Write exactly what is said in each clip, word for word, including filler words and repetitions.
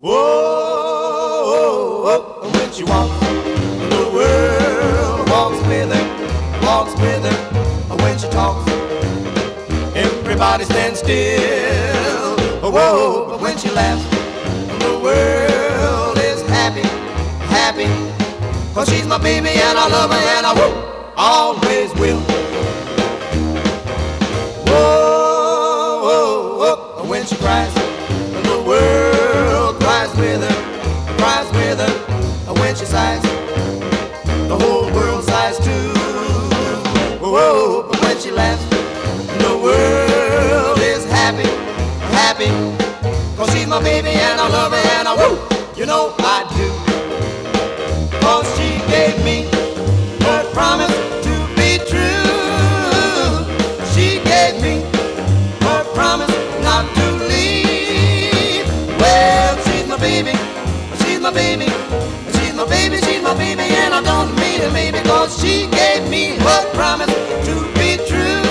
Whoa, when she walks, the world walks with her, walks with her. When she talks, everybody stands still. Whoa, but when she laughs, the world is happy, happy. Cause she's my baby and I love her and I whoop, always will. Whoa, whoa, whoa, when she cries, the world cries with her, cries with her. When she sighs, the whole world sighs too. Whoa, but when she laughs, the world is happy, happy. Cause she's my baby and I love her and I whoop, you know I do. Cause she gave me her promise to be true. She gave me her promise not to leave. Well, she's my baby, she's my baby, she's my baby, she's my baby, and I don't mean it maybe. Cause she gave me her promise to be true.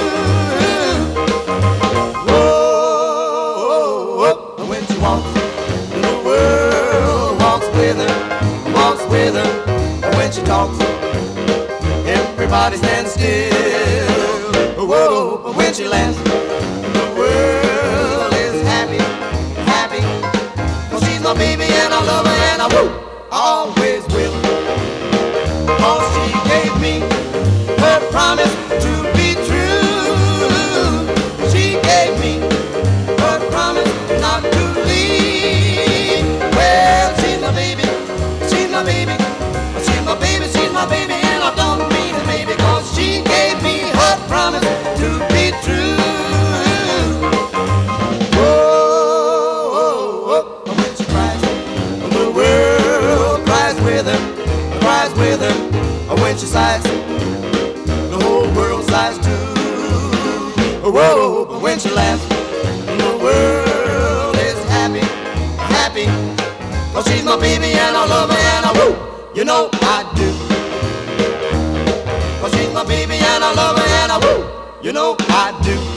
Whoa, whoa, whoa. When she walks, the world walks with her, walks with her. When she talks, everybody stands still. Whoa, but when she laughs, the world is happy, happy. Cause she's my baby and I love her and I woo, always will. Cause she gave me her promise to be true. She gave me her promise not to leave. Well, she's my baby, she's my baby, she's my baby, she's my baby, and I don't mean it maybe. Cause she gave me her promise to be true. Whoa, whoa, whoa. When she cries, the world cries with her, cries with her. When she sighs, the whole world sighs too. Whoa, but when she laughs, the world is happy, happy. Cause she's my baby and I love her and I woo, you know I do. Cause she's my baby and I love her and I woo, you know I do.